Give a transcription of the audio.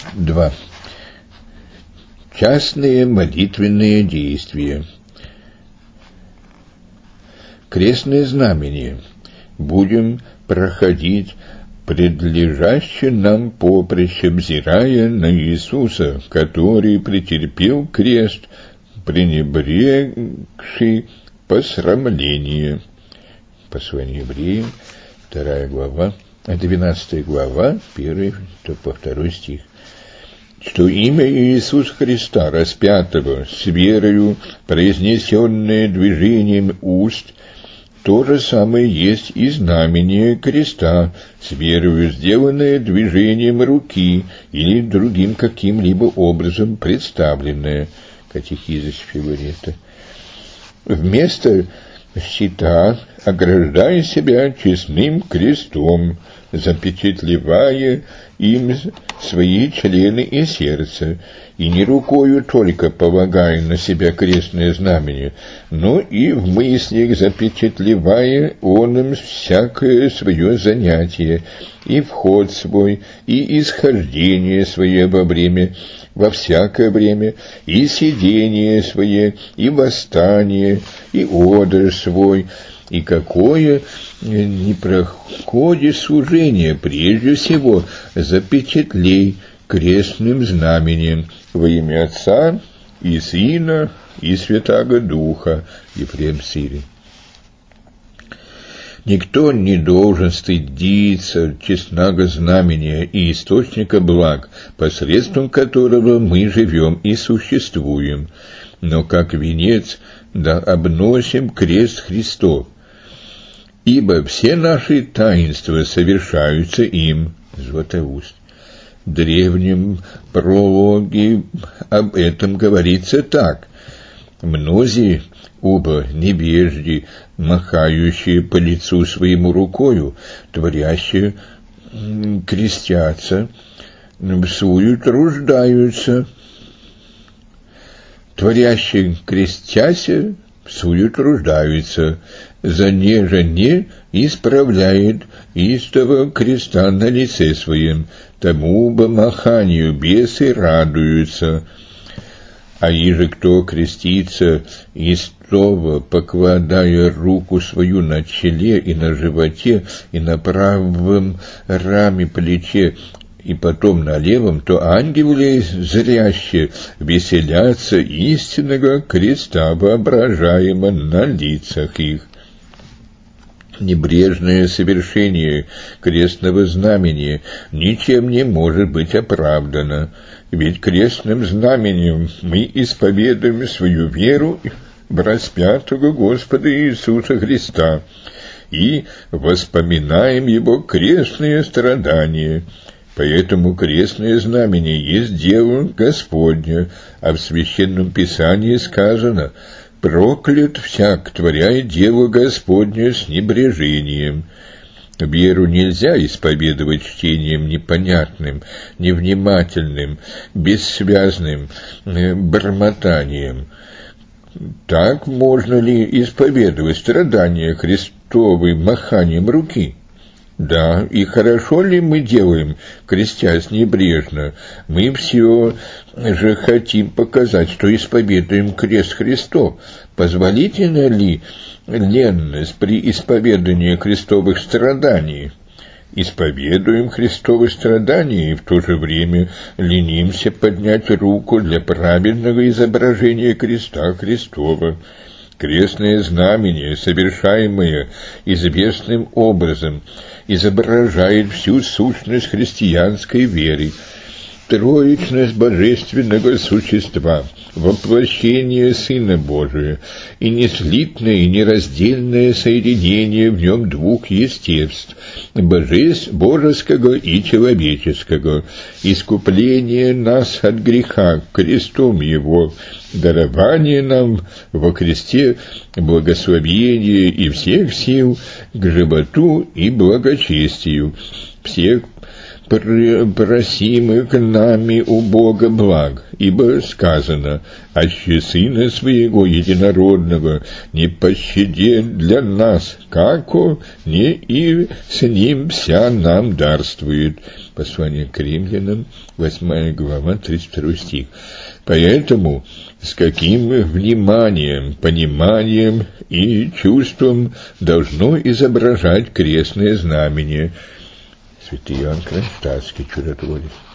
2. Частные молитвенные действия. Крестное знамение будем проходить предлежащее нам поприще, взирая на Иисуса, который претерпел крест, пренебрегший посрамление. Послание евреям, 2 глава, 12 глава, 1 по 2 стих. Что имя Иисуса Христа, распятого, с верою, произнесенное движением уст, то же самое есть и знамение креста, с верою сделанное движением руки или другим каким-либо образом представленное. Катехизис Филарета. Вместо щита ограждая себя честным крестом, запечатлевая им свои члены и сердце, и не рукою только полагая на себя крестное знамение, но и в мыслях запечатлевая он им всякое свое занятие, и вход свой, и исхождение свое во всякое время, и сидение свое, и восстание, и одр свой, и какое не проходит служение, прежде всего запечатлей крестным знамением во имя Отца и Сына и Святаго Духа. Ефрем Сирий. Никто не должен стыдиться честного знамения и источника благ, посредством которого мы живем и существуем, но как венец да обносим крест Христов, ибо все наши таинства совершаются им. Златоуст. В древнем прологе об этом говорится так: «Мнози, оба невежди, махающие по лицу своему рукою, творящие крестятся, всую труждаются, творящие крестяся, всую труждаются, за неже не исправляет истого креста на лице своем, тому бы маханию бесы радуются. А иже кто крестится, истово покладая руку свою на челе и на животе, и на правом раме плече, и потом на левом, то ангелы зряще веселятся истинного креста, воображаемо на лицах их». Небрежное совершение крестного знамения ничем не может быть оправдано, ведь крестным знамением мы исповедуем свою веру в распятого Господа Иисуса Христа и воспоминаем Его крестные страдания. Поэтому крестное знамение есть дело Господне, а в Священном Писании сказано: «Проклят всяк, творяя дело Господне с небрежением». Веру нельзя исповедовать чтением непонятным, невнимательным, бессвязным бормотанием. Так можно ли исповедовать страдания Христовы маханием руки? Да, и хорошо ли мы делаем, крестясь небрежно? Мы все же хотим показать, что исповедуем крест Христов. Позволительно ли ленность при исповедании крестовых страданий? Исповедуем Христовы страдания и в то же время ленимся поднять руку для правильного изображения креста Христова. Крестное знамение, совершаемое известным образом, изображает всю сущность христианской веры, троичность божественного существа, воплощение Сына Божия и неслитное и нераздельное соединение в нем двух естеств – божеского и человеческого, искупление нас от греха крестом Его, дарование нам во Христе благословения и всех сил к животу и благочестию, всех просимых нами у Бога благ, ибо сказано: «Аще Сына Своего Единородного не пощадит для нас, како не и с Ним вся нам дарствует». Послание к Римлянам, 8 глава, 32 стих. Поэтому с каким вниманием, пониманием и чувством должно изображать крестное знамение. Святый Иоанн Кронштадтский, чудотворец.